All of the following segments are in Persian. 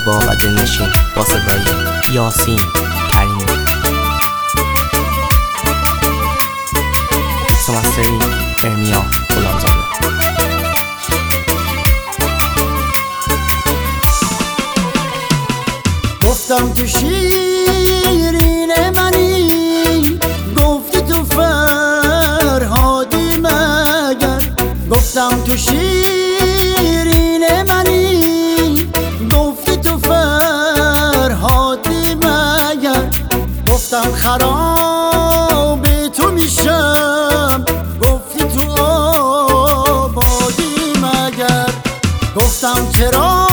زیبا و دلنشین با صدای یاسین کریمی. سمستری ارمیا غلامزاده. گفتم تو شیرین منی، گفتی تو فرهادی مگر. گفتم تو شیرین منی، گفتی تو فرهادی مگر. گفتم خراب تو میشم، گفتی تو آبادی مگر. گفتم چرا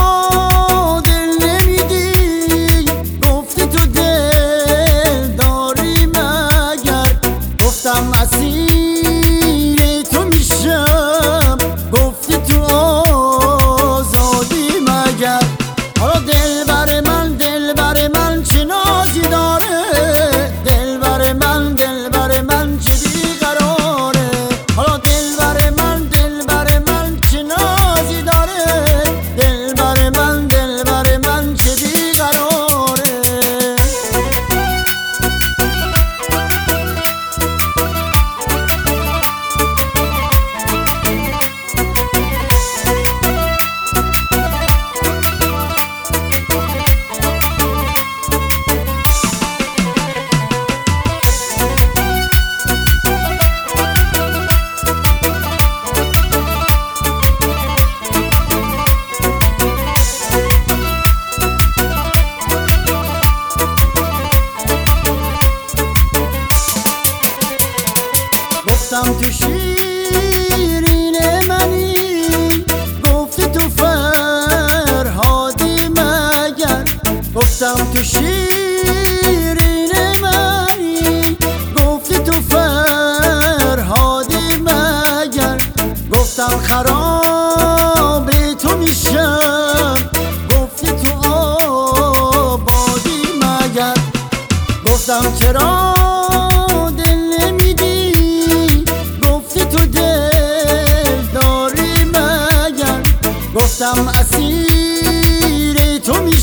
اسیر تو میشم، گفتی تو آزادی مگر. حالا دلبر من چه نازی داره، دلبر من چه بیقراره. حالا دلبر من چه نازی داره، دلبر من چه بیقراره. گفتم تو شیرین منی، گفتی تو فرهادی مگر. گفتم تو شیرین منی، گفتی تو فرهادی مگر. گفتم خراب تو میشم، گفتی تو آبادی مگر. گفتم چرا گفتم اسیر تو